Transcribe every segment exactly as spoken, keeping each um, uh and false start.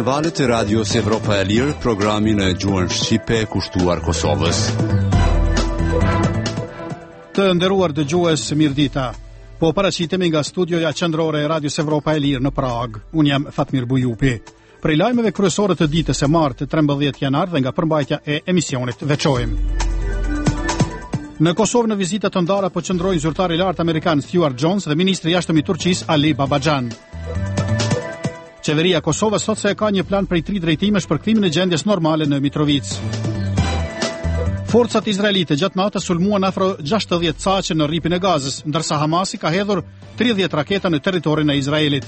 valët e radios Evropa e Lirë, programin e gjuhën shqipe kushtuar Kosovës. Të nderuar dëgjues, mirëdita. Po paraqitemi nga studioja qendrore e radios Evropa e Lirë në Prag. Unë jam Fatmir Bujupi. Prej lajmeve kryesore të ditës së martë trembëdhjetë janar dhe nga përmbajtja e emisionit veçojmë. Në Kosovë në vizita të ndara po qëndrojnë zyrtari i lartë amerikan Stuart Jones dhe ministri i jashtëm i Turqisë Ali Babajan. Qeveria e Kosovës thot se ka një plan prej tri drejtimesh për kthimin e gjendjes normale në Mitrovic. Forcat izraelite gjatë natës sulmuan afro gjashtëdhjetë caqe në rripin e Gazës, ndërsa Hamasi ka hedhur tridhjetë raketa në territorin e Izraelit.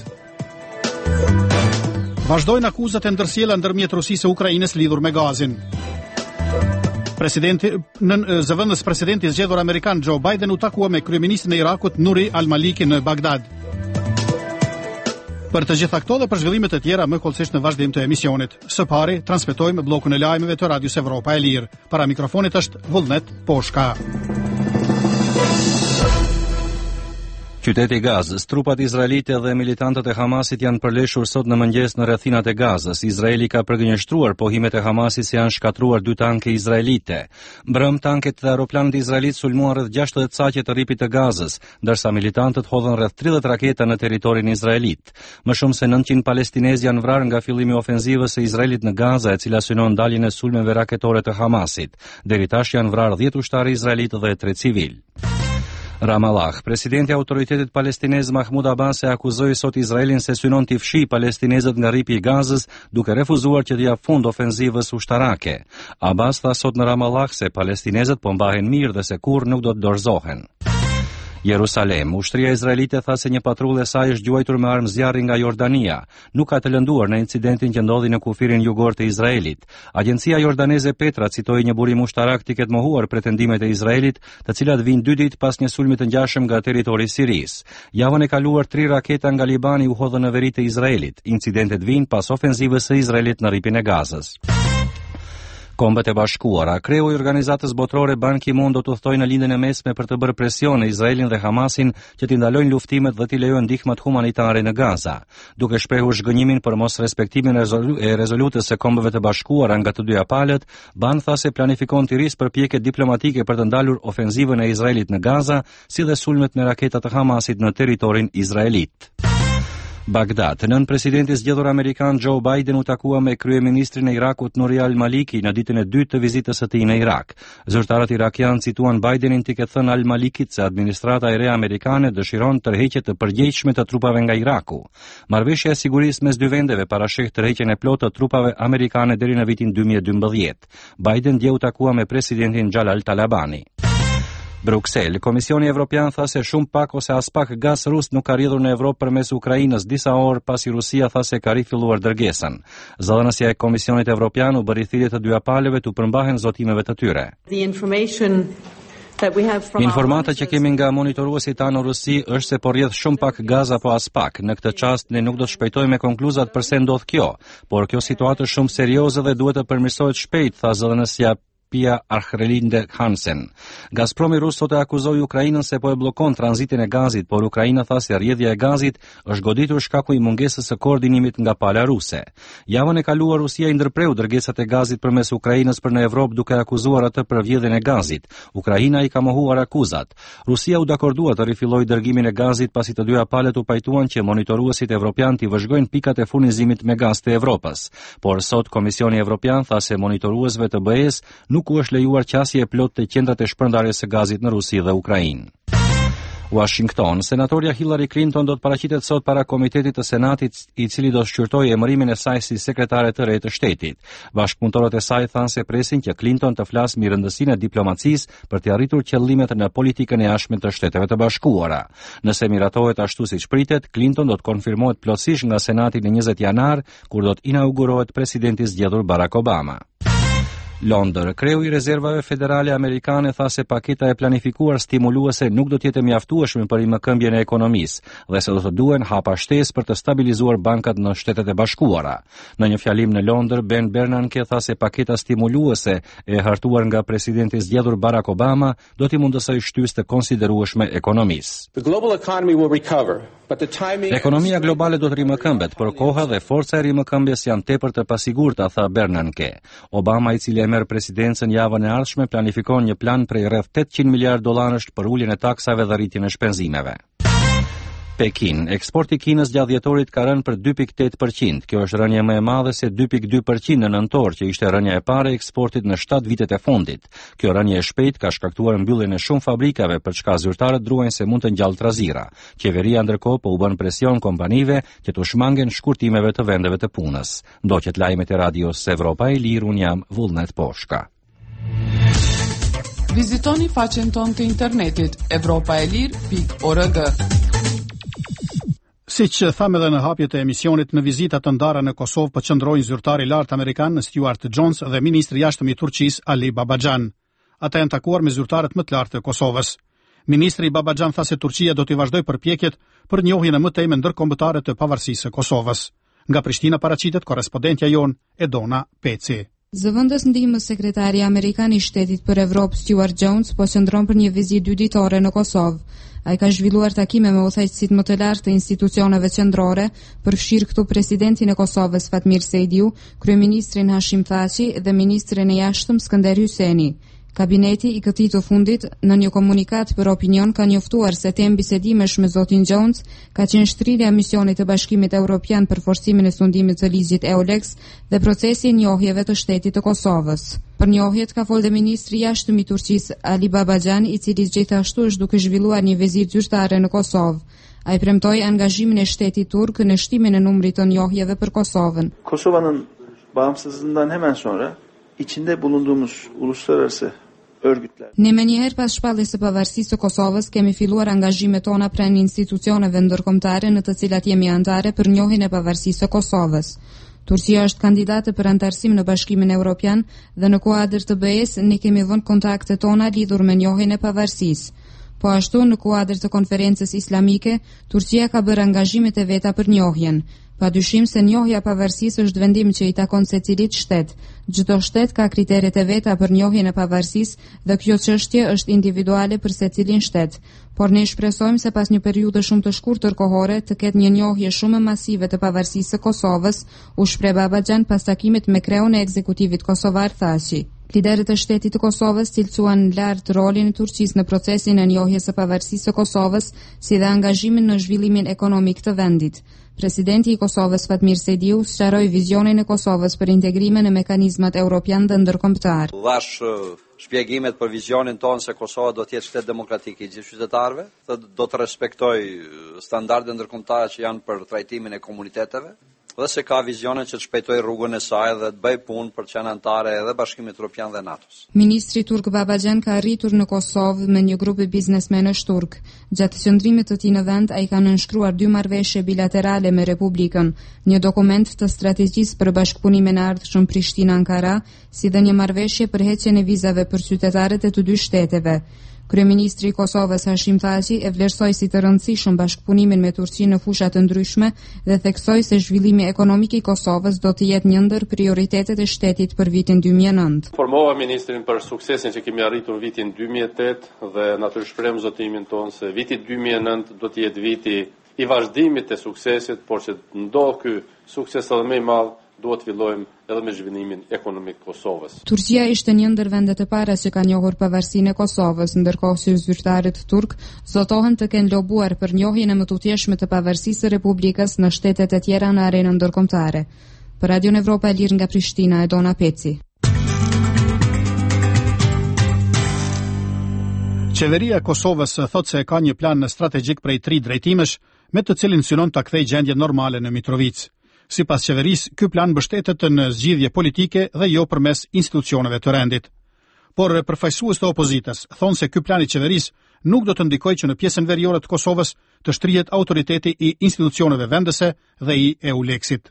Vazhdojnë akuzat e ndërsjella ndërmjet Rusisë e Ukrainës lidhur me gazin. Presidenti në zëvendës presidenti i zgjedhur amerikan Joe Biden u takua me kryeministrin e Irakut Nuri al-Maliki në Bagdad. Për të gjitha këto dhe për zhvillimet e tjera më kollësisht në vazhdim të emisionit. Së pari transmetojmë bllokun e lajmeve të Radios Evropa e Lirë. Para mikrofonit është Vullnet Poshka. Qyteti i Gazës, trupat izraelite dhe militantët e Hamasit janë përleshur sot në mëngjes në rrethinat e Gazës. Izraeli ka përgënjeshtruar pohimet e Hamasit se janë shkatruar dy tanke izraelite. Mbrëm tanket dhe aeroplanët izraelit sulmuan rreth gjashtëdhjetë caqe të rripit të Gazës, ndërsa militantët hodhën rreth tridhjetë raketa në territorin izraelit. Më shumë se nëntëqind palestinezë janë vrarë nga fillimi i ofenzivës së Izraelit në Gazë, e cila synon ndaljen e sulmeve raketore të Hamasit. Deri tash janë vrarë dhjetë ushtarë izraelit dhe tre civil. Ramallah, presidenti i autoritetit palestinez Mahmud Abbas e akuzoi sot Izraelin se synon t'i fshijë palestinezët nga rripi i Gazës, duke refuzuar që t'i jap fund ofenzivës ushtarake. Abbas tha sot në Ramallah se palestinezët po mbahen mirë dhe se kurrë nuk do të dorëzohen. Jerusalem, ushtria izraelite tha se një patrullë e saj është gjuajtur me armë zjarri nga Jordania. Nuk ka të lënduar në incidentin që ndodhi në kufirin jugor të Izraelit. Agjencia jordaneze Petra citoi një burim ushtarak të ketë mohuar pretendimet e Izraelit, të cilat vijnë dy ditë pas një sulmi të ngjashëm nga territori i Sirisë. Javën e kaluar tri raketa nga Libani u hodhën në veri të Izraelit. Incidentet vijnë pas ofenzivës së Izraelit në rripin e Gazës. Kombët e Bashkuara, kreu i organizatës botërore Ban Ki-moon do të udhtojë në lindjen e mesme për të bërë presion në Izraelin dhe Hamasin që t'i ndalojnë luftimet dhe t'i lejojnë ndihmat humanitare në Gaza. Duke shprehur zhgënjimin për mos respektimin e rezolutës së Kombëve të Bashkuara nga të dyja palët, Ban tha se planifikon të rrisë përpjekje diplomatike për të ndalur ofenzivën e Izraelit në Gaza, si dhe sulmet me raketa të Hamasit në territorin izraelit. Bagdad, nën presidenti i zgjedhur amerikan Joe Biden u takua me kryeministrin e Irakut Nuri al-Maliki në ditën e dytë të vizitës së tij në Irak. Zyrtarët irakian cituan Bidenin të ketë thënë al-Malikit se administrata e re amerikane dëshiron tërheqje të përgjegjshme të trupave nga Iraku. Marrëveshja e sigurisë mes dy vendeve parasheh tërheqjen e plotë të trupave amerikane deri në vitin dy mijë e dymbëdhjetë. Biden dje u takua me presidentin Jalal Talabani. Bruksel, Komisioni Evropian tha se shumë pak ose as pak gaz rus nuk ka rrjedhur në Evropë përmes Ukrainës disa orë pasi Rusia tha se ka rifilluar dërgesën. Zëdhënësja e Komisionit Evropian u bëri thirrje të dyja palëve të përmbahen zotimeve të tyre. Informata që kemi nga monitoruesit tanë në Rusi është se po rrjedh shumë pak gaz apo as pak. Në këtë çast ne nuk do të shpejtojmë me konkluzat pse ndodh kjo, por kjo situatë është shumë serioze dhe duhet të përmirësohet shpejt, tha zëdhënësja Pia Archrelinde Hansen. Gazpromi rus sot e akuzoi Ukrainën se po e bllokon tranzitin e gazit, por Ukraina tha se rrjedhja e gazit është goditur shkaku i mungesës së koordinimit nga pala ruse. Javën e kaluar Rusia i ndërpreu dërgesat e gazit përmes Ukrainës për në Evropë duke akuzuar atë për vjedhjen e gazit. Ukraina i ka mohuar akuzat. Rusia u dakordua të rifillojë dërgimin e gazit pasi të dyja palët u pajtuan që monitoruesit evropian t'i vëzhgojnë pikat e furnizimit me gaz të Evropës. Por sot Komisioni Evropian tha se monitoruesve të B E-s nuk u është lejuar qasje e plot të qendrat e shpërndarjes së gazit në Rusi dhe Ukrainë. Washington, senatorja Hillary Clinton do të paraqitet sot para komitetit të Senatit, i cili do shqyrtojë emërimin e saj si sekretare të re të shtetit. Bashkëpunëtorët e saj thanë se presin që Clinton të flasë mbi rëndësinë e diplomacisë për të arritur qëllimet në politikën e jashtme të Shteteve të Bashkuara. Nëse miratohet ashtu siç pritet, Clinton do të konfirmohet plotësisht nga Senati në njëzet janar, kur do të inaugurohet presidenti i zgjedhur Barack Obama. Londër, kreu i rezervave federale amerikane tha se paketa e planifikuar stimuluese nuk do të jetë mjaftueshme për rimëkëmbjen e ekonomisë dhe se do të duhen hapa shtesë për të stabilizuar bankat në Shtetet e Bashkuara. Në një fjalim në Londër, Ben Bernanke tha se paketa stimuluese e hartuar nga presidenti i zgjedhur Barack Obama do t'i mundësojë shtysë të konsiderueshme ekonomisë. The global economy will recover Ekonomia globale do të rimëkëmbet, por koha dhe forca e rimëkëmbjes janë tepër të pasigurta, tha Bernanke. Obama, i cili e merr presidencën javën e ardhshme, planifikon një plan prej rreth tetëqind miliardë dollarësh për uljen e taksave dhe rritjen e shpenzimeve. Pekin, eksporti i Kinës gjatë dhjetorit ka rënë për dy pikë tetë përqind. Kjo është rënje më e madhe se dy pikë dy përqind në nëntor, që ishte rënja e parë e eksportit në shtatë vitet e fundit. Kjo rënje e shpejt ka shkaktuar mbylljen e shumë fabrikave, për çka zyrtarët druajnë se mund të ngjallë trazira. Qeveria ndërkohë po u bën presion kompanive që të shmangen shkurtimeve të vendeve të punës. Ndoqet lajmet e radios Evropa e Lirë, un jam Vullnet Poshka. Vizitoni faqen tonë të internetit evropaelir pikë org. Si që thamë edhe në hapjet e emisionit, në vizitat të ndara në Kosovë përqendrojnë zyrtari i lartë amerikan Stuart Jones dhe ministri i jashtëm i Turqisë Ali Babajan. Ata janë takuar me zyrtarët më të lartë të Kosovës. Ministri Babajan tha se Turqia do të vazhdojë përpjekjet për njohjen e mëtej me ndërkombëtare të pavarësisë së Kosovës. Nga Prishtina paraqitet korrespondentja jon Edona Peci. Zëvendës ndihmës sekretari amerikan i shtetit për Evropë Stuart Jones po qëndron për një vizitë dy ditore në Kosovë. Ai ka zhvilluar takime me udhëheqësit më të lartë të institucioneve qendrore, përfshirë këtu presidentin e Kosovës Fatmir Sejdiu, kryeministrin Hashim Thaçi dhe ministrin e jashtëm Skënder Hyseni. Kabineti i këtij të fundit në një komunikat për opinion ka njoftuar se temë bisedimesh me zotin Jones ka qenë shtrirja e misionit të Bashkimit Evropian për forcimin e sundimit të ligjit EULEX dhe procesi i njohjeve të shtetit të Kosovës. Për njohjet ka folë dhe ministri i jashtëm i Turqisë Ali Babajan, i cili gjithashtu është duke zhvilluar një vizitë zyrtare në Kosovë. Ai premtoi angazhimin e shtetit turk në shtimin e numrit të njohjeve për Kosovën. Kosova'nın bağımsızlığından hemen sonra içinde bulunduğumuz uluslararası örgütler. Ne më njëherë pas shpalljes së pavarësisë së Kosovës kemi filluar angazhimet tona pranë institucioneve ndërkombëtare në të cilat jemi anëtare për njohjen e pavarësisë së Kosovës. Turqia është kandidate për antarësim në Bashkimin Evropian dhe në kuadër të B E-s ne kemi vënë kontaktet tona lidhur me njohjen e pavarësisë. Po ashtu, në kuadër të konferencës islamike, Turqia ka bërë angazhimet e veta për njohjen. Pa dyshim se njohja pavarësisë është vendim që i takon secilit shtet. Çdo shtet ka kriteret e veta për njohjen e pavarësisë dhe kjo çështje është individuale për secilin shtet. Por ne shpresojmë se pas një periudhe shumë të shkurtër kohore të ketë një njohje shumë masive të pavarësisë së Kosovës, u shpreh Babajan pas takimit me kreun e ekzekutivit kosovar Thaçi. Liderët e shtetit të Kosovës cilësuan lart rolin e Turqisë në procesin e njohjes së pavarësisë së Kosovës, si dhe angazhimin në zhvillimin ekonomik të vendit. Presidenti i Kosovës Fatmir Sejdiu sqaroi vizionin e Kosovës për integrimin e mekanizmat evropian dhe ndërkombëtar. Dhash shpjegimet për vizionin tonë se Kosova do të jetë shtet demokratik i gjithë qytetarëve, do të respektojë standardet ndërkombëtare që janë për trajtimin e komuniteteve, dhe se ka vizionin që të shpejtojë rrugën e saj dhe të bëjë punë për të qenë anëtare edhe Bashkimit Evropian dhe NATO-s. Ministri turk Babajan ka arritur në Kosovë me një grup biznesmenësh turk. Gjatë qëndrimit të tij në vend, ai ka nënshkruar dy marrëveshje bilaterale me Republikën, një dokument të strategjisë për bashkëpunimin e ardhshëm Prishtina-Ankara, si dhe një marrëveshje për heqjen e vizave për qytetarët e të dy shteteve. Kryeministri i Kosovës Hashim Thaçi e vlerësoi si të rëndësishëm bashkëpunimin me Turqinë në fusha të ndryshme dhe theksoi se zhvillimi ekonomik i Kosovës do të jetë një ndër prioritetet e shtetit për vitin dy mijë e nëntë. Formova ministrin për suksesin që kemi arritur në vitin dy mijë e tetë dhe natyrë shpreh zotimin tonë se viti dy mijë e nëntë do të jetë viti i vazhdimit të suksesit, por që ndodh ky sukses edhe më i madh, duhet fillojmë edhe me zhvillimin ekonomik të Kosovës. Turqia ishte një ndër vendet e para që ka njohur pavarësinë e Kosovës, ndërkohë që zyrtarët turk zotohen të kenë lobuar për njohjen e më tutjeshme të pavarësisë së Republikës në shtetet e tjera në arenën ndërkombëtare. Për Radio Evropa e Lirë nga Prishtina, Edona Peci. Qeveria e Kosovës thot se ka një plan strategjik prej tri drejtimesh, me të cilin synon ta kthejë gjendjen normale në Mitrovic. Sipas qeverisë, ky plan mbështetet në zgjidhje politike dhe jo përmes institucioneve të rendit. Por përfaqësues të opozitës thonë se ky plan i qeverisë nuk do të ndikojë që në pjesën veriore të Kosovës të shtrihet autoriteti i institucioneve vendese dhe i EULEX-it.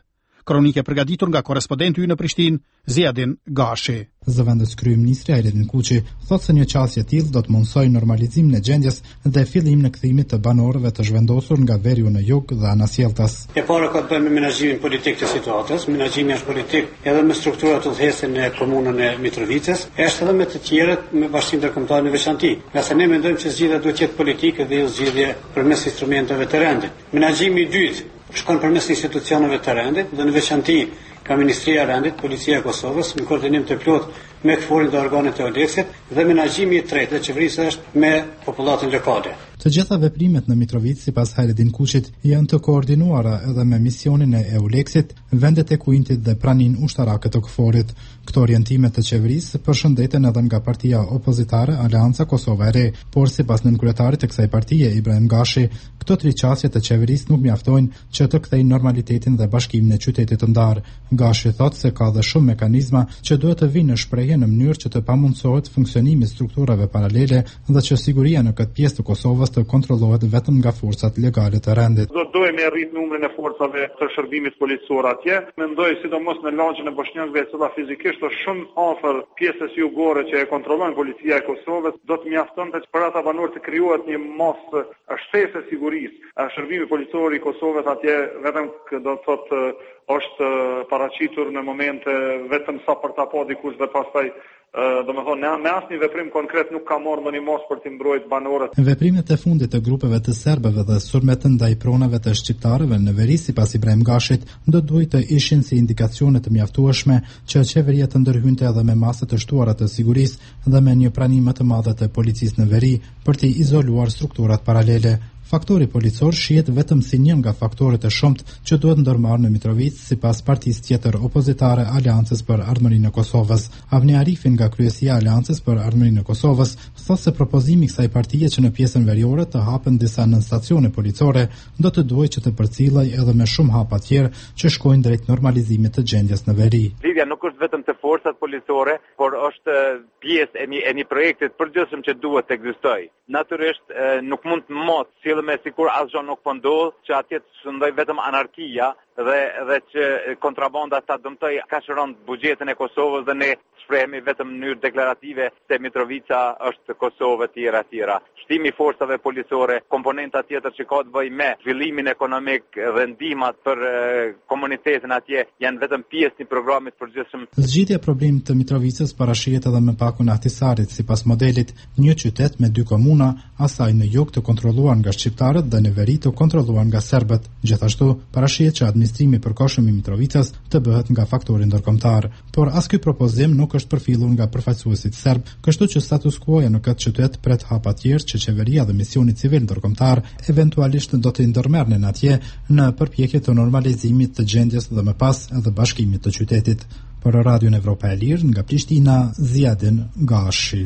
Kronike përgatitur nga korrespondenti ynë në Prishtinë, Ziadin Gashi. Zëvendës kryeministri Ajredin Kuqi thotë se një qasje e tillë do të mundsojë normalizimin e gjendjes dhe fillimin e kthimit të banorëve të zhvendosur nga Veriu në jug dhe Anasjelltas. E para ka të bëjë me menaxhimin politik të situatës, menaxhimi është politik edhe me strukturat të udhëhesën në komunën e Mitrovicës, është edhe me të tjerët me Bashkinë Ndërkombëtare në veçantë. Nga se ne mendojmë që zgjidhja duhet të jetë politike dhe jo zgjidhje përmes instrumenteve të rendit. Menaxhimi i dytë shkon përmes institucioneve të rendit dhe në veçantë ka Ministria e Rendit, Policia e Kosovës, në koordinim të plotë me këforin dhe organet e Oleksit dhe menaxhimi i tretë dhe qeverisë është me popullatën lokale. Të gjitha veprimet në Mitrovic, sipas Hajredin Kuqit, janë të koordinuara edhe me misionin e Euleksit, vendet e Kuintit dhe pranin ushtarake të këforit. Këto orientime të qeverisë përshëndeten edhe nga partia opozitare Aleanca Kosova e Re, por sipas nënkryetarit të kësaj partie Ibrahim Gashi, këto tri qasje të qeverisë nuk mjaftojnë që të kthejnë normalitetin dhe bashkimin e qytetit të ndarë. Gashi thotë se ka dhe shumë mekanizma që duhet të vinë në shprehje në mënyrë që të pamundsohet funksionimi i strukturave paralele dhe që siguria në këtë pjesë të Kosovës të kontrollohet vetëm nga forcat legale të rendit. Do dojmë e rrit numrin e forcave të shërbimit policor atje. Mendoj sidomos në lagjën e Bosnjakëve, e cila fizikisht është shumë afër pjesës jugore që e kontrollon policia e Kosovës, do të mjaftonte për ata banorë të krijohet një masë shtesë sigurisë. Shërbimi policor i Kosovës atje vetëm do të thotë është paraqitur në momente vetëm sa për ta pa dikush dhe pastaj do me thonë, me asnjë veprim konkret nuk ka marrë ndonjë mos për të mbrojtur banorët. Veprimet e fundit të grupeve të serbëve dhe sulmet ndaj pronave të shqiptarëve në veri, sipas Ibrahim Gashit, do duhet të ishin si indikacione të mjaftueshme që qeveria të ndërhynte edhe me masë të shtuara të sigurisë dhe me një pranim më të madhe të policisë në veri për të izoluar strukturat paralele. Faktori policor shihet vetëm si një nga faktorët e shumtë që duhet ndërmarrë në Mitrovic sipas partisë tjetër opozitare Aleancës për Ardhmërinë e Kosovës. Avni Arifin nga kryesia e Aleancës për Ardhmërinë e Kosovës thotë se propozimi i kësaj partie që në pjesën veriore të hapen disa nënstacione policore do të duhet që të përcillej edhe me shumë hapa tjerë që shkojnë drejt normalizimit të gjendjes në veri. Lidhja nuk është vetëm të forcat policore, por është pjesë e një, e një projekti të përgjithshëm që duhet të ekzistojë. Natyrisht nuk mund të mos me sikur asgjë nuk po ndodh, që atje të shndoj vetëm anarkia dhe dhe që kontrabanda ta dëmtoj kaq rënd buxhetin e Kosovës dhe ne shprehemi vetëm në mënyrë deklarative se Mitrovica është Kosovë tjera tjera. Shtimi i forcave policore, komponenta tjetër që ka të bëjë me zhvillimin ekonomik dhe ndihmat për e, komunitetin atje janë vetëm pjesë një programit përgjithshëm. Zgjidhja e problemit të Mitrovicës parashihet edhe me pakun e Ahtisarit, sipas modelit një qytet me dy komuna, asaj në jug të kontrolluar nga shqiptarët dhe në veri të kontrolluar nga serbët. Gjithashtu parashihet që administrimi i përkohshëm i Mitrovicës të bëhet nga faktori ndërkombëtar, por as ky propozim nuk është përfillur nga përfaqësuesit serb, kështu që status quo-ja në këtë qytet pret hapa të tjerë që qeveria dhe misioni civil ndërkombëtar eventualisht do të ndërmerrnin atje në përpjekje të normalizimit të gjendjes dhe më pas edhe bashkimit të qytetit. Për Radion Evropa e Lirë nga Prishtina, Ziadin Gashi.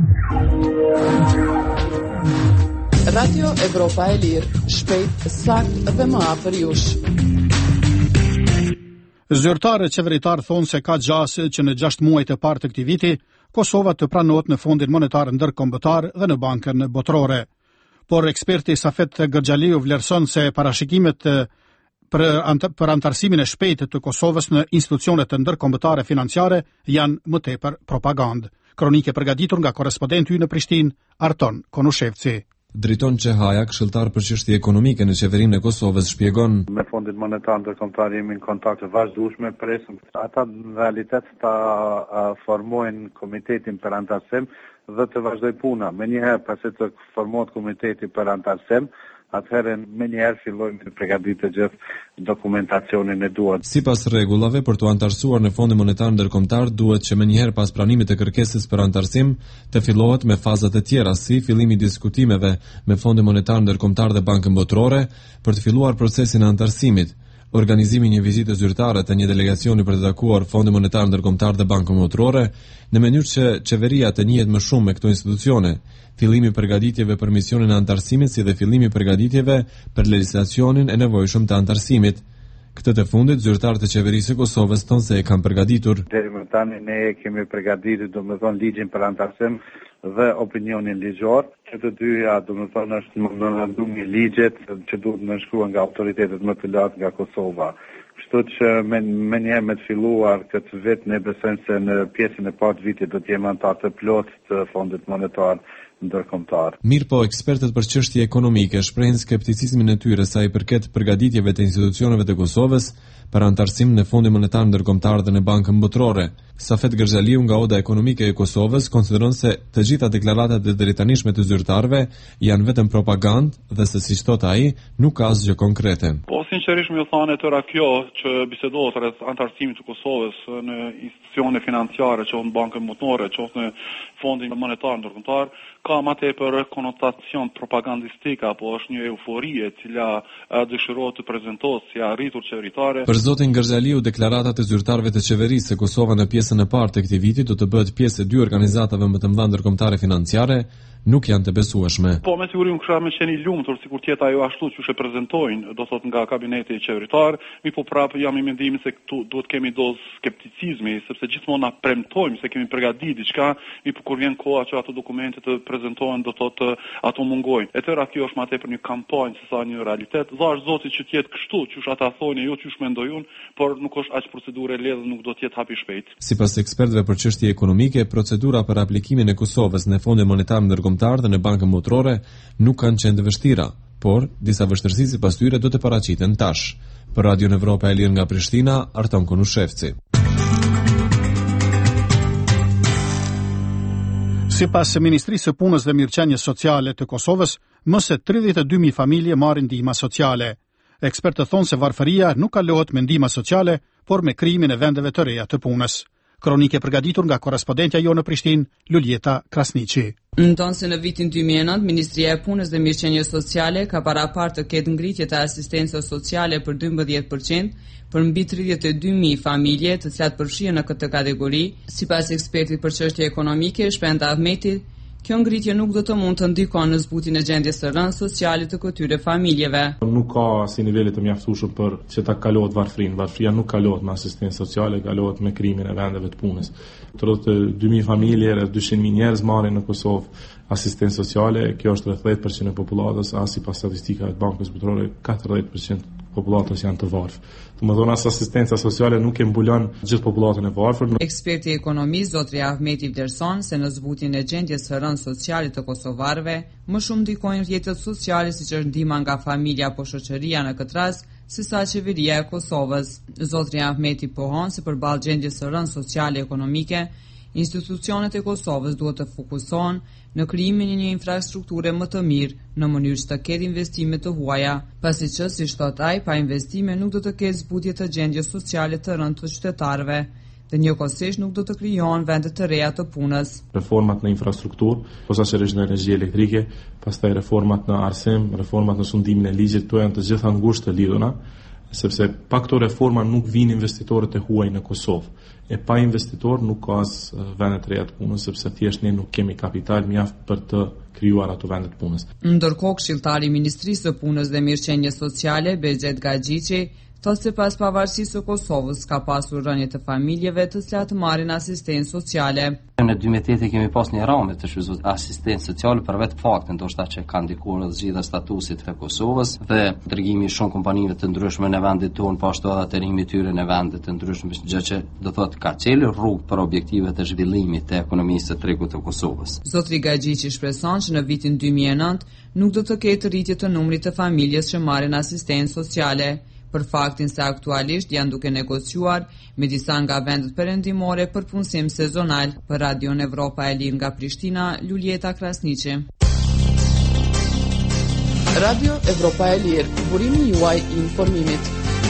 Radio Evropa e Lirë, shpejt, sakt dhe më afër jush. Zyrtarët qeveritar thonë se ka gjasë që në gjashtë muajt e parë të këtij viti Kosova të pranohet në Fondin Monetar Ndërkombëtar dhe në Bankën Botërore. Por eksperti Safet Gërxhaliu vlerëson se parashikimet për, ant për antarësimin e shpejtë të Kosovës në institucionet të ndërkombëtare financiare janë më tepër propagandë. Kronike përgatitur nga korrespondenti ynë në Prishtinë, Arton Konushevci. Driton Çehaja, këshilltar për çështje ekonomike në qeverinë e Kosovës, shpjegon: Me Fondin Monetar Ndërkombëtar jemi në kontakte vazhdueshme, presim ata në realitet ta formojnë komitetin për antarësim dhe të vazhdoj puna. Menjëherë pasi të formohet komiteti për antarësim, atëherë me njëherë fillojmë të përgatitë gjithë dokumentacionin e duhet. Sipas rregullave, për të antarësuar në Fondin Monetar Ndërkombëtar duhet që më njëherë pas pranimit të kërkesës për antarësim të fillohet me fazat e tjera si fillimi i diskutimeve me Fondin Monetar Ndërkombëtar dhe Bankën Botërore për të filluar procesin e antarësimit. Organizimi një vizite zyrtare të një delegacioni për të takuar Fondin Monetar Ndërkombëtar dhe Bankën Botërore në mënyrë që qeveria të njihet më shumë me këto institucione. Fillimi i përgatitjeve për misionin e antarësimit si dhe fillimi i përgatitjeve për legjislacionin e nevojshëm të antarësimit. Këtë të fundit, zyrtarët e qeverisë së Kosovës thonë se e kanë përgatitur. Deri më tani ne kemi përgatitur, domethënë, ligjin për antarësim dhe opinionin ligjor. Që të dyja, domethënë, është në nënshkruar ligjet që duhet nënshkruar nga autoritetet më të lartë nga Kosova. Kështu që me, me njëherë me të filluar këtë vit ne besojmë se në pjesën e parë të vitit do të jemi antar të plotë të Fondit Monetar Ndërkombëtar. Mirë po, ekspertët për çështje ekonomike shprehin skepticizmin e tyre sa i përket përgatitjeve të institucioneve të Kosovës për antarësim në Fondin Monetar Ndërkombëtar dhe në Bankën Botërore. Safet Gërzaliu nga Oda Ekonomike e Kosovës konsideron se të gjitha deklaratat e drejtanishme të zyrtarëve janë vetëm propagandë dhe se siç thot ai, nuk ka asgjë konkrete. Po sinqerisht më thonë tëra kjo që bisedohet rreth antarësimit të Kosovës në institucione financiare, qoftë në Bankën Botërore, qoftë në Fondin Monetar Ndërkombëtar, ka më tepër konotacion propagandistik apo është një eufori e cila dëshirohet të prezantohet si arritur qeveritare. Për zotin Gërzaliu, deklaratat e zyrtarëve të qeverisë se Kosova në pjesën e parë të këtij viti do të bëhet pjesë e dy organizatave më të mëdha ndërkombëtare financiare nuk janë të besueshme. Po me siguri unë kisha më qenë i lumtur sikur të jetë ajo ashtu siç e prezantojnë, do thot nga kabineti qeveritar, mi po prapë jam i mendimit se këtu duhet kemi dozë skepticizmi, sepse gjithmonë na premtojmë se kemi përgatitur diçka, mi po kur vjen koha që ato dokumente të prezantohen, do thot ato mungojnë. E tëra kjo është më tepër një kampanjë se sa një realitet. Dhash Zotit që të jetë kështu, çush ata thonë, jo çush mendoj unë, por nuk është aq procedurë e lehtë, nuk do të jetë hap i shpejt. Sipas ekspertëve për çështje ekonomike, procedura për aplikimin e Kosovës në Fondin Monetar Ndërkombëtar dhe në Bankën Botërore nuk kanë qenë të vështira, por disa vështirësi sipas tyre do të paraqiten tash. Për Radio Evropa e Lirë nga Prishtina, Arton Konushevci. Sipas Ministrisë së Punës dhe Mirëqenies Sociale të Kosovës, më se tridhjetë e dy mijë familje marrin ndihmë sociale. Ekspertët thonë se varfëria nuk kalohet me ndihmë sociale, por me krijimin e vendeve të reja të punës. Kronike përgatitur nga korrespondentja jo në Prishtinë, Luljeta Krasniqi. Ndonë se në vitin dy mijë e nëntë, Ministria e Punës dhe Mirëqenies Sociale ka paraparë të ketë ngritje të asistencës sociale për dymbëdhjetë përqind për mbi tridhjetë e dy mijë familje të cilat përfshihen në këtë kategori. Sipas ekspertit për çështje ekonomike, Shpenda Ahmeti, kjo ngritje nuk do të mund të ndikojë në zbutjen e gjendjes së rëndë sociale të këtyre familjeve. Nuk ka si nivele të mjaftueshëm për që ta kalohet varfrinë. Varfria nuk kalohet me asistencë sociale, kalohet me krijimin e vendeve të punës. tridhjetë e dy mijë familje, rreth dyqind mijë njerëz marrin në Kosovë asistencë sociale. Kjo është rreth dhjetë përqind e popullatës, as sipas statistikave të Bankës Botërore, katërdhjetë përqind popullatës janë të varfër. Domethënë as asistenca sociale nuk e mbulon gjithë popullatën e varfër. Eksperti i ekonomisë Zotri Ahmeti vlerëson se në zbutjen e gjendjes së rëndë sociale të kosovarëve, më shumë ndikojnë rrjetet sociale siç është ndihma nga familja apo shoqëria në këtë rast, sesa qeveria e Kosovës. Zotri Ahmeti pohon se përballë gjendjes së rëndë sociale ekonomike, institucionet e Kosovës duhet të fokusohen në krijimin e një infrastrukture më të mirë në mënyrë që të ketë investime të huaja, pasi që, siç thot ai, pa investime nuk do të ketë zbutje të gjendjes sociale të rëndë të qytetarëve dhe njëkohësisht nuk do të krijohen vende të reja të punës. Reformat në infrastrukturë, posaçërisht në energji elektrike, pastaj reformat në arsim, reformat në sundimin e ligjit, to janë të gjitha ngushtë të lidhura, sepse pa këto reforma nuk vinë investitorët e huaj në Kosovë. E pa investitor nuk ka as vende të reja të punës, sepse thjesht ne nuk kemi kapital mjaft për të krijuar ato vende të punës. Ndërkohë, këshilltari i Ministrisë së Punës dhe Mirëqenies Sociale, Behxhet Gaxhiçi, thotë se pas pavarësisë së Kosovës ka pasur rënje të familjeve të cilat marrin asistencë sociale. Në dy mijë e tetë kemi pas një ramë të shfrytzuar asistencë sociale për vetë faktin ndoshta që ka ndikuar edhe zgjidhja statusit të Kosovës dhe dërgimi i shumë kompanive të ndryshme në vendin tonë, po ashtu edhe aterimi i tyre në vende të ndryshme, gjë që do thotë ka çelë rrugë për objektivet e zhvillimit të ekonomisë së tregut të Kosovës. Zotri Gaxhiçi shpreson që në vitin dy mijë e nëntë nuk do të ketë rritje të numrit të familjes që marrin asistencë sociale, për faktin se aktualisht janë duke negociuar me disa nga vendet perëndimore për punësim sezonal. Për Radio Evropa e Lirë nga Prishtina, Luljeta Krasniqi. Radio Evropa e Lirë, burimi juaj i informimit.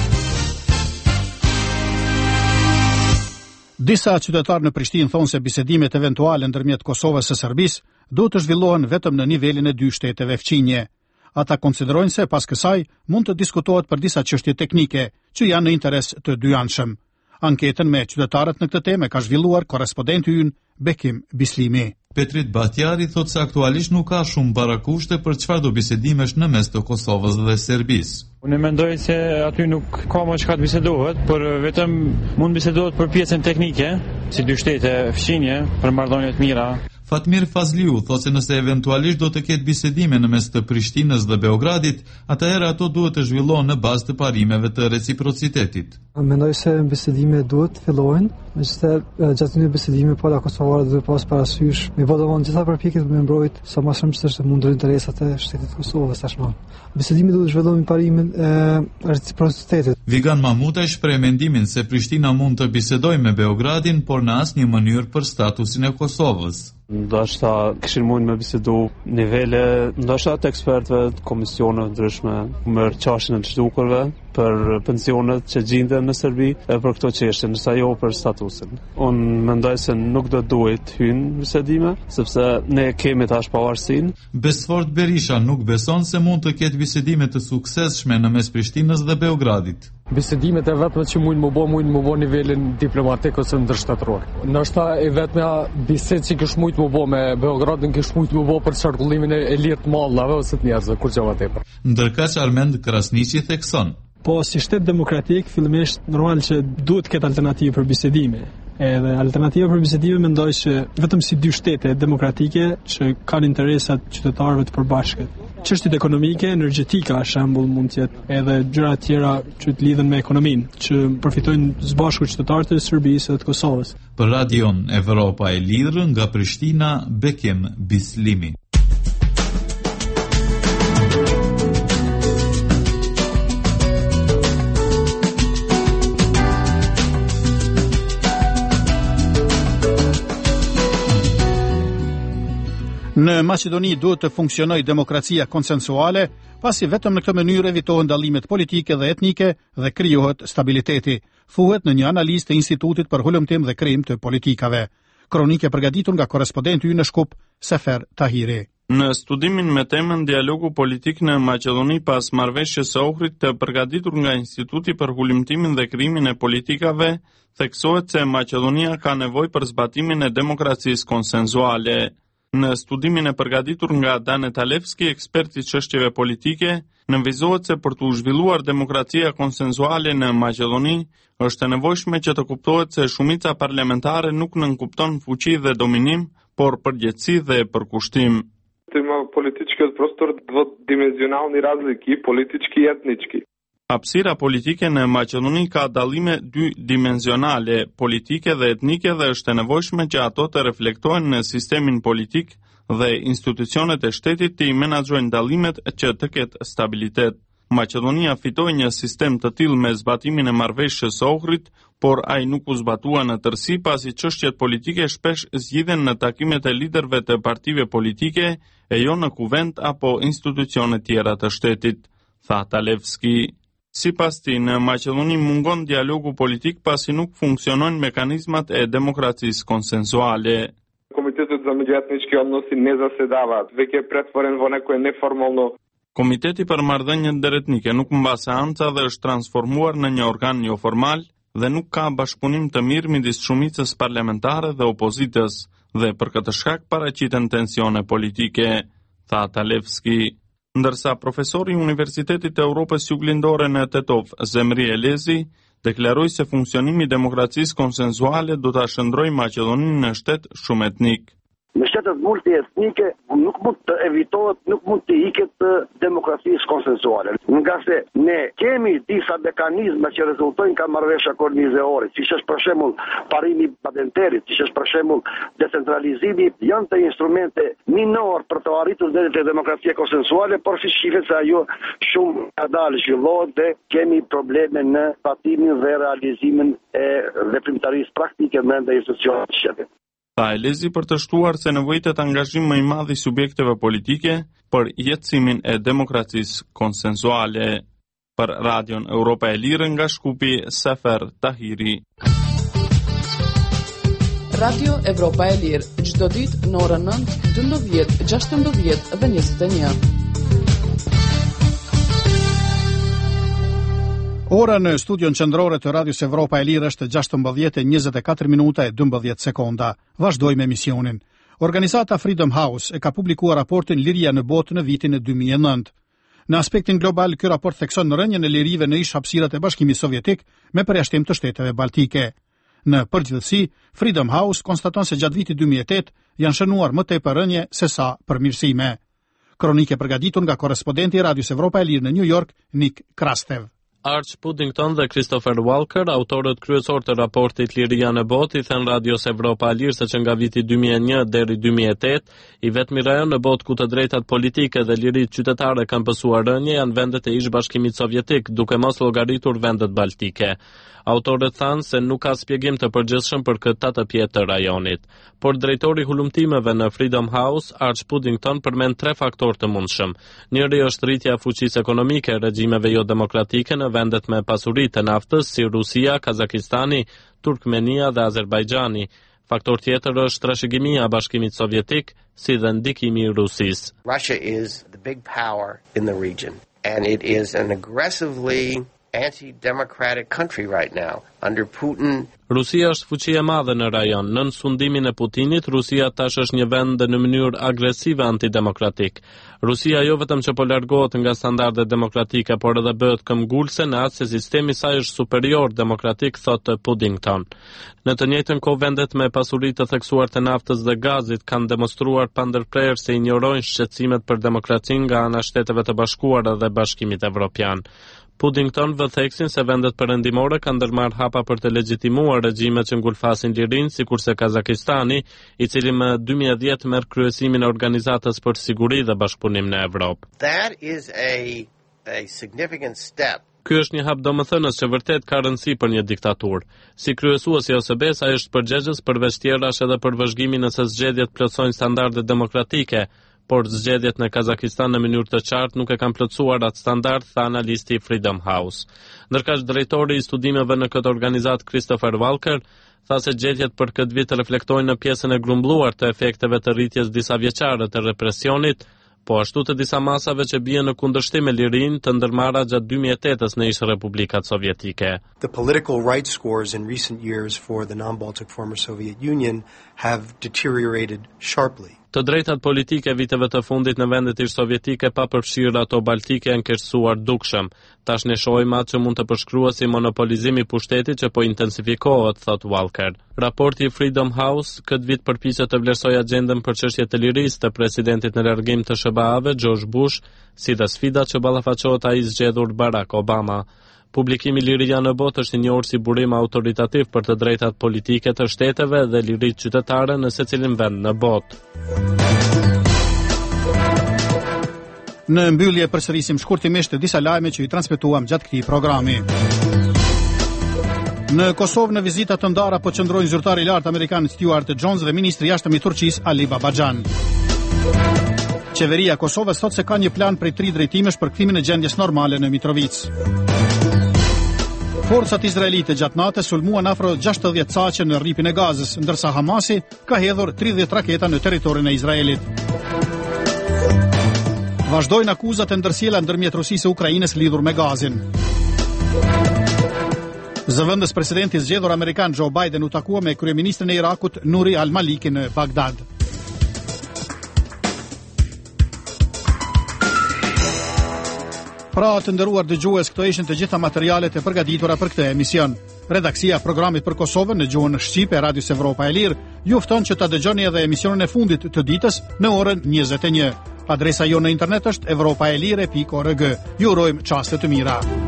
Disa qytetarë në Prishtinë thonë se bisedimet eventuale ndërmjet Kosovës së Serbisë duhet të zhvillohen vetëm në nivelin e dy shteteve fqinje. Ata konsiderojnë se pas kësaj mund të diskutohet për disa çështje teknike që janë në interes të dyanshëm. Anketën me qytetarët në këtë temë ka zhvilluar korrespondenti ynë Bekim Bislimi. Petrit Batjari thot se aktualisht nuk ka shumë barakushte për çfarë do bisedimesh në mes të Kosovës dhe Serbisë. Unë mendoj se aty nuk ka më çka të bisedohet, por vetëm mund bisedohet për pjesën teknike, si dy shtete fqinje, për marrëdhënie të mira. Fatmir Fazliu thotë se nëse eventualisht do të ketë bisedime në mes të Prishtinës dhe Beogradit, atëherë ato duhet të zhvillohen në bazë të parimeve të reciprocitetit. Mendoj se bisedime duhet të fillojnë, megjithatë gjatë këtyre bisedimeve pola kosovare duhet pas parasysh me vëdon gjitha përpjekjet për me mbrojt sa më shumë që është mundur interesat e shtetit të Kosovës tashmë. Bisedimet duhet të zhvillohen me parimin e reciprocitetit. Vigan Mahmutaj shpreh mendimin se Prishtina mund të bisedojë me Beogradin, por në asnjë mënyrë për statusin e Kosovës. Ndoshta kishin mund me bisedu nivele, ndoshta të ekspertëve, të komisioneve ndryshme, me çështjen e zhdukurve për pensionet që gjenden në Serbi e për këto çështje, ndërsa jo për statusin. Unë mendoj se nuk do duhet hynë bisedime, sepse ne kemi tash pavarësinë. Besfort Berisha nuk beson se mund të ketë bisedime të suksesshme në mes Prishtinës dhe Beogradit. Bisedimet e vetme që mund më bë, mund më bë nivelin diplomatik ose ndërshtetëror. Ndoshta e vetmja bisedë që kish mund më bë me Beogradin, kish mund më bë për çarkullimin e lirë të mallave ose të njerëzve, kur gjava tepër. Ndërkaq Armend Krasniqi thekson: Po si shtet demokratik, fillimisht normal që duhet të ketë alternativë për bisedime. Edhe alternativa për bisedime mendoj që vetëm si dy shtete demokratike që kanë interesat qytetarëve të përbashkët. Çështjet ekonomike, energjetika, shembull mund të jetë edhe gjëra të tjera që të lidhen me ekonominë, që përfitojnë së bashku qytetarët e Serbisë dhe të Kosovës. Për Radion Evropa e Lirë nga Prishtina, Bekim Bislimi. Në Maqedoni duhet të funksionojë demokracia konsensuale, pasi vetëm në këtë mënyrë evitohen dallimet politike dhe etnike dhe krijohet stabiliteti, thuhet në një analizë të Institutit për Hulumtim dhe Krijim të Politikave. Kronikë e përgatitur nga korrespondenti ynë në Shkup, Sefer Tahiri. Në studimin me temën Dialogu politik në Maqedoni pas marrëveshjes së Ohrit të përgatitur nga Instituti për Hulumtimin dhe Krijimin e Politikave, theksohet se Maqedonia ka nevojë për zbatimin e demokracisë konsensuale. Në studimin e përgatitur nga Danet Alevski, eksperti i çështjeve politike, nënvizohet se për të zhvilluar demokracia konsensuale në Maqedoni, është e nevojshme që të kuptohet se shumica parlamentare nuk nënkupton fuqi dhe dominim, por përgjegjësi dhe përkushtim. Има политическият простор двудимenzionalни разлики, политически и етнически. Hapësira politike në Maqedoni ka dallime dy dimensionale, politike dhe etnike, dhe është e nevojshme që ato të reflektohen në sistemin politik dhe institucionet e shtetit të i menaxhojnë dallimet që të ketë stabilitet. Maqedonia fitoi një sistem të tillë me zbatimin e marrëveshjes së Ohrit, por ai nuk u zbatua në tërësi pasi çështjet politike shpesh zgjidhen në takimet e liderëve të partive politike e jo në kuvent apo institucione tjera të shtetit, tha Talevski. Sipas tij, në Maqedoni mungon dialogu politik pasi nuk funksionojnë mekanizmat e demokracisë konsensuale. Комитетът за междуетнически odnosi не заседава, веќе е претворен во некое неформално. Komiteti për marrëdhëniet ndëretnike nuk mba seanca dhe është transformuar në një organ jo formal dhe nuk ka bashkëpunim të mirë midis shumicës parlamentare dhe opozitës dhe për këtë shkak paraqiten tensione politike, tha Talevski. Ndërsa profesori i Universitetit të Evropës Juglindore në Tetov, Zemri Elezi, deklaroi se funksionimi i demokracisë konsensuale do ta shndrojë Maqedoninë në shtet shumë etnik. Në shtetet multietnike nuk mund të evitohet, nuk mund të iket demokracisë konsensuale. Nga se ne kemi disa mekanizma që rezultojnë nga marrëveshja kornizore, siç është për shembull parimi i patenterit, siç është për shembull decentralizimi, janë të instrumente minor për të arritur drejtë të demokracia konsensuale, por si shihet se ajo shumë kadal zhvillohet dhe kemi probleme në zbatimin dhe realizimin e veprimtarisë praktike brenda institucioneve të shtetit. Tha Elezi për të shtuar se nevojitet angazhim më i madh i subjekteve politike për jetësimin e demokracisë konsensuale. Për Radion Evropa e Lirë nga Shkupi, Sefer Tahiri. Radio Evropa e Lirë, çdo ditë në orën nëntë, dymbëdhjetë, gjashtëmbëdhjetë dhe njëzet e një. Ora në studion qendrore të Radios Evropa e Lirë është gjashtëmbëdhjetë e njëzet e katër minuta e dymbëdhjetë sekonda. Vazhdojmë emisionin. Organizata Freedom House e ka publikuar raportin Liria në botë në vitin e dy mijë e nëntë. Në aspektin global, ky raport thekson rënien e lirive në ish hapësirat e Bashkimit Sovjetik me përjashtim të shteteve baltike. Në përgjithësi, Freedom House konstaton se gjatë vitit dy mijë e tetë janë shënuar më tepër rënje se sa përmirësime. Kronike përgatitur nga korrespondenti i Radios Evropa e Lirë në New York, Nick Krastev. Arch Puddington dhe Christopher Walker, autorët kryesor të raportit Liria në botë, i thënë Radios Evropa e Lirë se që nga viti dy mijë e një deri dy mijë e tetë, i vetmi rajon në botë ku të drejtat politike dhe liritë qytetare kanë pësuar rënje janë vendet e ish-bashkimit sovjetik, duke mos llogaritur vendet baltike. Autorët thanë se nuk ka shpjegim të përgjithshëm për këtë të pjetë të rajonit. Por drejtori hulumtimeve në Freedom House, Arch Puddington, përmend tre faktorë të mundshëm. Njëri është rritja e fuqisë ekonomike e regjimeve jo demokratike në vendet me pasuri të naftës si Rusia, Kazakistani, Turkmenia dhe Azerbajxhani. Faktor tjetër është trashëgimia e Bashkimit Sovjetik, si dhe ndikimi i Rusisë. Russia is the big power in the region and it is an aggressively anti-democratic country right now under Putin. Rusia është fuqi e madhe në rajon. Nën sundimin e Putinit, Rusia tash është një vend në mënyrë agresive antidemokratik. Rusia jo vetëm që po largohet nga standardet demokratike, por edhe bëhet këmbgulse në atë se sistemi i saj është superior demokratik, thotë Puddington. Në të njëjtën kohë, vendet me pasuri të theksuar të naftës dhe gazit kanë demonstruar pa ndërprerje se injorojnë shqetësimet për demokracinë nga ana Shteteve të Bashkuara dhe Bashkimit Evropian. Puddington vë theksin se vendet perëndimore kanë ndërmarrë hapa për të legjitimuar regjimet që ngulfasin lirinë, sikurse Kazakistani, i cili më dy mijë e dhjetë merr kryesimin e Organizatës për Siguri dhe Bashkëpunim në Evropë. That is a a significant step. Ky është një hap domethënës që vërtet ka rëndësi për një diktaturë. Si kryesuesi i O S B-s, ai është përgjegjës përveç tjerash edhe për vëzhgimin nëse zgjedhjet plotësojnë standarde demokratike, por zgjedhjet në Kazakistan në mënyrë të qartë nuk e kanë plotësuar atë standard, tha analisti i Freedom House. Ndërkaq drejtori i studimeve në këtë organizatë Christopher Walker tha se gjetjet për këtë vit reflektojnë në pjesën e grumbulluar të efekteve të rritjes disa vjeçare të represionit, po ashtu të disa masave që bien në kundërshtim me lirinë të ndërmarra gjatë dy mijë e tetës në ish Republikat Sovjetike. The political rights scores in recent years for the non-Baltic former Soviet Union have deteriorated sharply. Të drejtat politike viteve të fundit në vendet ish sovjetike pa përfshirë ato baltike janë keqësuar dukshëm. Tash ne shohim atë që mund të përshkruhet si monopolizimi i pushtetit që po intensifikohet, thot Walker. Raporti i Freedom House këtë vit përpiqet të vlerësojë agjendën për çështjet të lirisë të presidentit në largim të S B A-ve, George Bush, si dhe sfidat që ballafaqohet ai zgjedhur Barack Obama. Publikimi Liria në botë është i njohur si burim autoritativ për të drejtat politike të shteteve dhe liritë qytetare në secilin vend në botë. Në mbyllje përsërisim shkurtimisht disa lajme që i transmetuam gjatë këtij programi. Në Kosovë në vizita të ndara po qëndrojnë zyrtari i lartë amerikan Stuart Jones dhe ministri i jashtëm i Turqisë Ali Babaxhan. Qeveria e Kosovës thotë se ka një plan prej tri drejtimesh për kthimin e gjendjes normale në Mitrovic. Forcat izraelite gjatë natës sulmuan afro gjashtëdhjetë saqe në rripin e Gazës, ndërsa Hamasi ka hedhur tridhjetë raketa në territorin e Izraelit. Vazhdojnë akuzat e ndërsjella ndërmjet Rusisë e Ukrainës lidhur me gazin. Zëvendës presidenti zgjedhur amerikan Joe Biden u takua me kryeministrin e Irakut Nuri al-Maliki në Bagdad. Pra të nderuar dëgjues, këto ishin të gjitha materialet e përgatitura për këtë emision. Redaksia e programit për Kosovën në gjuhën shqipe e Radios Evropa e Lirë ju fton që ta dëgjoni edhe emisionin e fundit të ditës në orën njëzet e një. Adresa jonë në internet është evropaelire pikë org. Ju urojmë çaste të mira.